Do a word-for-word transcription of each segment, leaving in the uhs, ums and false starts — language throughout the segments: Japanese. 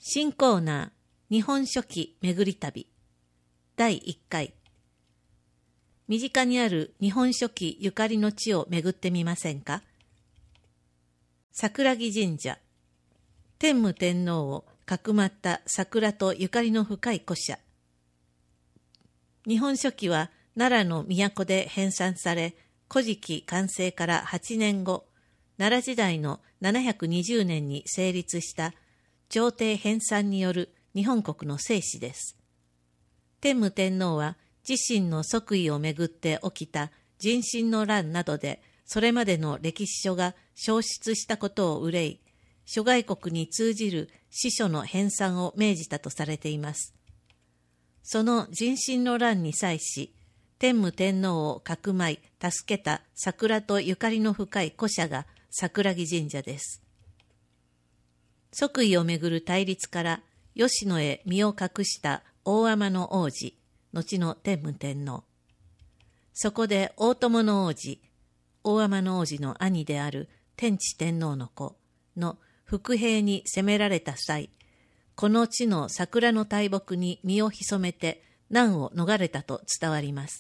新コーナー、日本書紀めぐり旅だいいっかい。身近にある日本書紀ゆかりの地を巡ってみませんか。桜木神社。天武天皇をかくまった桜とゆかりの深い古社。日本書紀は奈良の都で編纂され、古事記完成からはちねんご、奈良時代のななひゃくにじゅうねんに成立した朝廷編纂による日本国の正史です。天武天皇は自身の即位をめぐって起きた壬申の乱などで、それまでの歴史書が消失したことを憂い、諸外国に通じる史書の編纂を命じたとされています。その壬申の乱に際し、天武天皇をかくまい助けた桜とゆかりの深い古社が桜木神社です。即位をめぐる対立から吉野へ身を隠した大海人の王子、後の天武天皇。そこで大友の王子、大海人の王子の兄である天智天皇の子の伏兵に攻められた際、この地の桜の大木に身を潜めて難を逃れたと伝わります。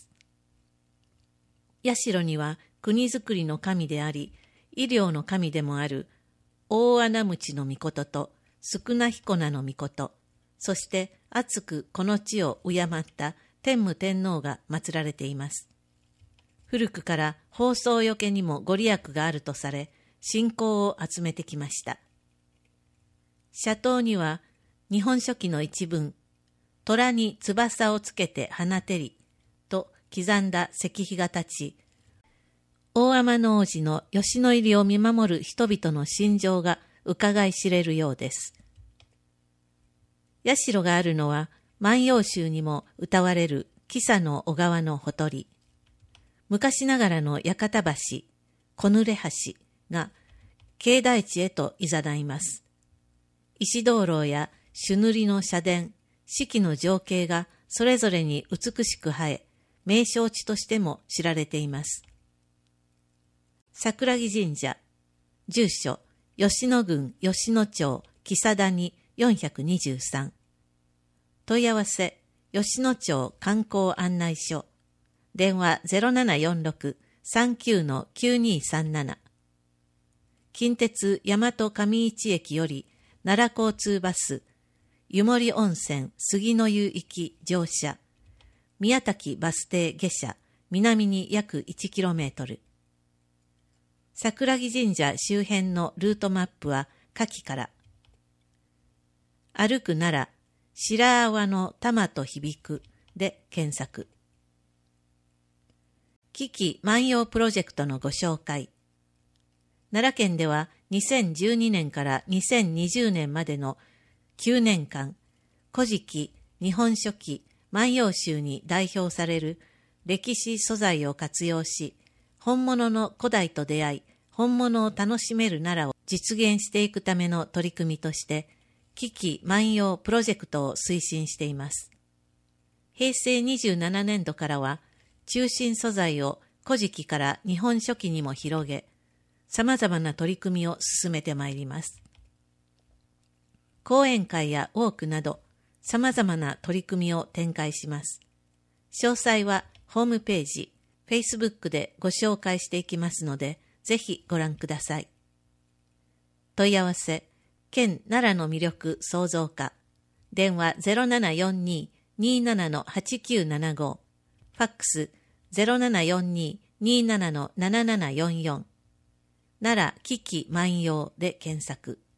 社には国づくりの神であり、医療の神でもある大穴鞭の命と宿儺彦名の命、そして厚くこの地を敬った天武天皇が祀られています。古くから放送よけにもご利益があるとされ、信仰を集めてきました。社塔には日本書紀の一文、虎に翼をつけて放てりと刻んだ石碑が立ち、大海人王子の吉野入りを見守る人々の心情が伺い知れるようです。社があるのは万葉集にも歌われる木佐の小川のほとり。昔ながらの屋形橋、小濡れ橋が境内地へといざないます。石灯籠や朱塗りの社殿、四季の情景がそれぞれに美しく映え、名勝地としても知られています。桜木神社、住所、吉野郡吉野町木佐谷よんひゃくにじゅうさん。問い合わせ、吉野町観光案内所。電話 ゼロななよんろく さんきゅう きゅうにさんなな。近鉄大和上市駅より奈良交通バス、湯守温泉杉の湯行き乗車。宮滝バス停下車、南に約 いちキロメートル。桜木神社周辺のルートマップは下記から。歩く奈良、白粟の玉と響くで検索。危機万葉プロジェクトのご紹介。奈良県ではにせんじゅうにねんからにせんにじゅうねんまでのきゅうねんかん、古事記、日本書紀、万葉集に代表される歴史素材を活用し、本物の古代と出会い、本物を楽しめる奈良を実現していくための取り組みとして、危機万葉プロジェクトを推進しています。へいせいにじゅうななねんどからは、中心素材を古事記から日本書紀にも広げ、様々な取り組みを進めてまいります。講演会やウォークなど、様々な取り組みを展開します。詳細はホームページ、Facebook でご紹介していきますので、ぜひご覧ください。問い合わせ、県奈良の魅力創造課。電話 ゼロななよんに にーなな はちきゅうななご。ファックス ゼロななよんに にーなな ななななよんよん。奈良危機万葉で検索。